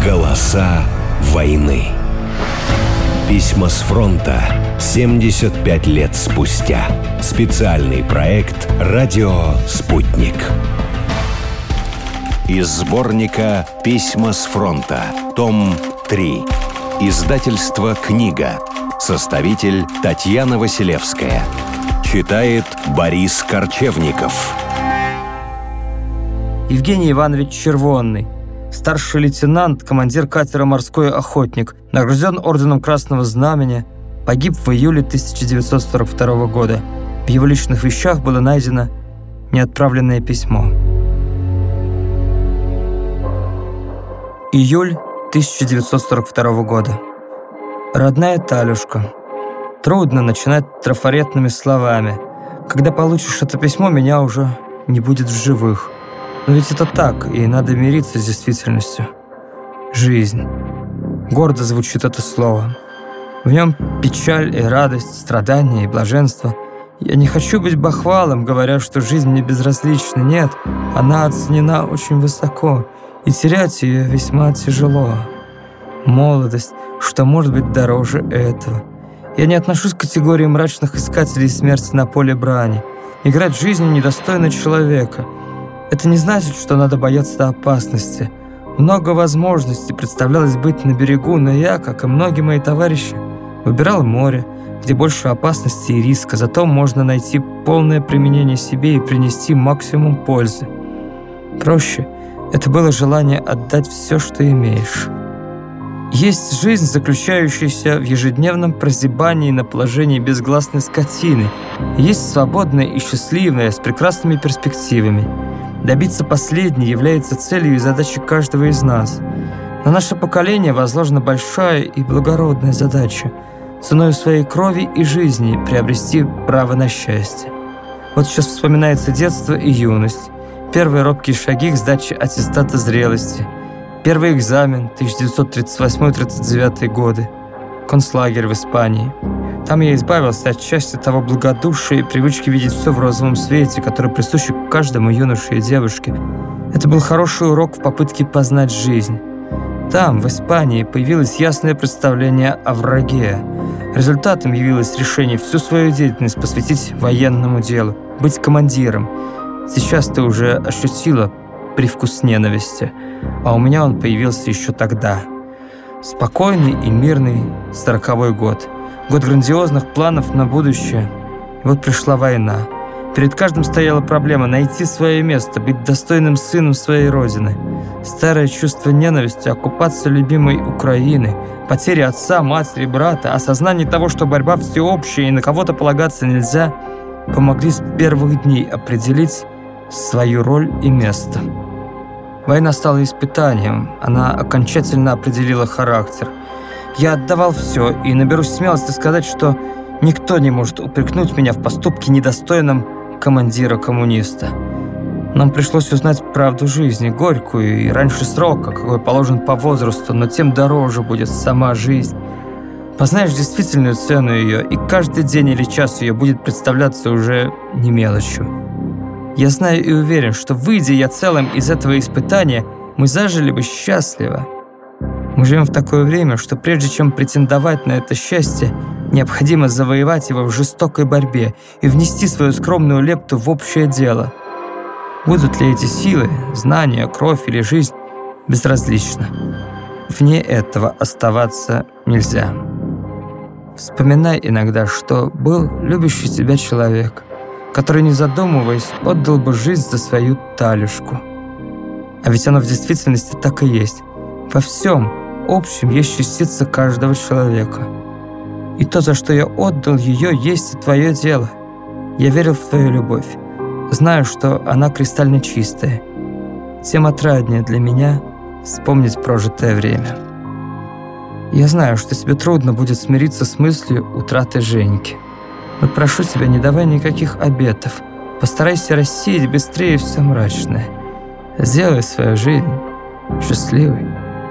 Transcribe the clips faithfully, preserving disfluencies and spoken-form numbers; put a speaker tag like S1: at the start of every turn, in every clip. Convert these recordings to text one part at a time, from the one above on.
S1: Голоса войны. Письма с фронта семьдесят пять лет спустя. Специальный проект «Радио Спутник». Из сборника «Письма с фронта», том три. Издательство «Книга». Составитель Татьяна Василевская. Читает Борис Корчевников.
S2: Евгений Иванович Червонный, старший лейтенант, командир катера «Морской охотник», награжден орденом Красного Знамени, погиб в июле тысяча девятьсот сорок второго года. В его личных вещах было найдено неотправленное письмо. Июль тысяча девятьсот сорок второго года. Родная Талюшка, трудно начинать трафаретными словами. Когда получишь это письмо, меня уже не будет в живых. Но ведь это так, и надо мириться с действительностью. Жизнь. Гордо звучит это слово. В нем печаль и радость, страдания и блаженство. Я не хочу быть бахвалом, говоря, что жизнь мне безразлична. Нет, она оценена очень высоко, и терять ее весьма тяжело. Молодость, что может быть дороже этого? Я не отношусь к категории мрачных искателей смерти на поле брани. Играть жизнью недостойно человека. Это не значит, что надо бояться опасности. Много возможностей представлялось быть на берегу, но я, как и многие мои товарищи, выбирал море, где больше опасности и риска, зато можно найти полное применение себе и принести максимум пользы. Проще — это было желание отдать все, что имеешь. Есть жизнь, заключающаяся в ежедневном прозябании на положении безгласной скотины. Есть свободная и счастливая, с прекрасными перспективами. Добиться последней является целью и задачей каждого из нас. На наше поколение возложена большая и благородная задача – ценой своей крови и жизни приобрести право на счастье. Вот сейчас вспоминается детство и юность, первые робкие шаги к сдаче аттестата зрелости, первый экзамен тысяча девятьсот тридцать восьмой — тридцать девятый годы, концлагерь в Испании. Там я избавился от части того благодушия и привычки видеть все в розовом свете, который присущи каждому юноше и девушке. Это был хороший урок в попытке познать жизнь. Там, в Испании, появилось ясное представление о враге. Результатом явилось решение всю свою деятельность посвятить военному делу, быть командиром. Сейчас ты уже ощутила привкус ненависти, а у меня он появился еще тогда. Спокойный и мирный сороковой год. Год грандиозных планов на будущее. И вот пришла война. Перед каждым стояла проблема найти свое место, быть достойным сыном своей родины. Старое чувство ненависти, оккупация любимой Украины, потеря отца, матери, брата, осознание того, что борьба всеобщая и на кого-то полагаться нельзя, помогли с первых дней определить свою роль и место. Война стала испытанием, она окончательно определила характер. Я отдавал все и наберусь смелости сказать, что никто не может упрекнуть меня в поступке недостойном командира-коммуниста. Нам пришлось узнать правду жизни, горькую и раньше срока, какой положен по возрасту, но тем дороже будет сама жизнь. Познаешь действительную цену ее, и каждый день или час ее будет представляться уже не мелочью. Я знаю и уверен, что, выйдя я целым из этого испытания, мы зажили бы счастливо. Мы живем в такое время, что прежде чем претендовать на это счастье, необходимо завоевать его в жестокой борьбе и внести свою скромную лепту в общее дело. Будут ли эти силы, знания, кровь или жизнь, безразлично. Вне этого оставаться нельзя. Вспоминай иногда, что был любящий тебя человек, который, не задумываясь, отдал бы жизнь за свою Талюшку. А ведь оно в действительности так и есть. Во всем общем есть частица каждого человека. И то, за что я отдал ее, есть и твое дело. Я верил в твою любовь. Знаю, что она кристально чистая. Тем отраднее для меня вспомнить прожитое время. Я знаю, что тебе трудно будет смириться с мыслью утраты Женьки. Но прошу тебя, не давай никаких обетов. Постарайся рассеять быстрее все мрачное. Сделай свою жизнь счастливой.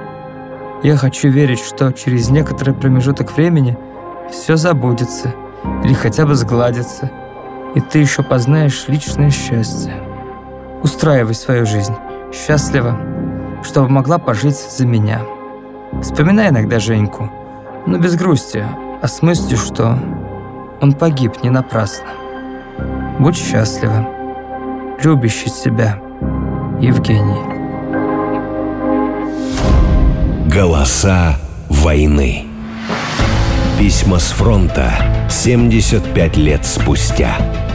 S2: Я хочу верить, что через некоторый промежуток времени все забудется или хотя бы сгладится, и ты еще познаешь личное счастье. Устраивай свою жизнь счастливо, чтобы могла пожить за меня. Вспоминай иногда Женьку, но без грусти, а с мыслью, что он погиб не напрасно. Будь счастлива, любящий себя, Евгений.
S1: Голоса войны. Письма с фронта семьдесят пять лет спустя.